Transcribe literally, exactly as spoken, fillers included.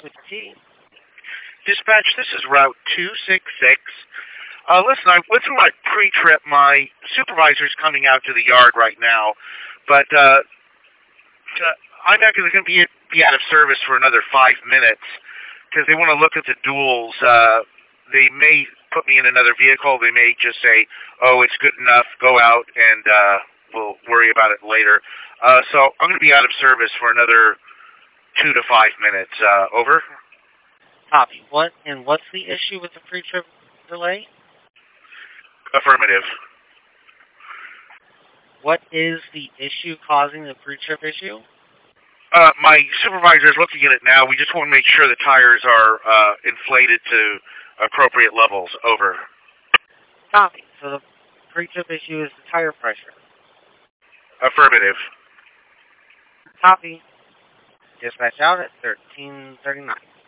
with T. Dispatch, this is Route two six six. Uh, listen, I went through my pre-trip. My supervisor's coming out to the yard right now, but uh, uh, I'm not going to be be out of service for another five minutes because they want to look at the duals. Uh, they may put me in another vehicle. They may just say, "Oh, it's good enough. Go out, and uh, we'll worry about it later." Uh, so I'm going to be out of service for another two to five minutes. Uh, over. Copy. What and what's the issue with the pre-trip delay? Affirmative. What is the issue causing the pre-trip issue? Uh, my supervisor is looking at it now. We just want to make sure the tires are uh, inflated to appropriate levels. Over. Copy. So the pre-trip issue is the tire pressure. Affirmative. Copy. Dispatch out at thirteen thirty-nine.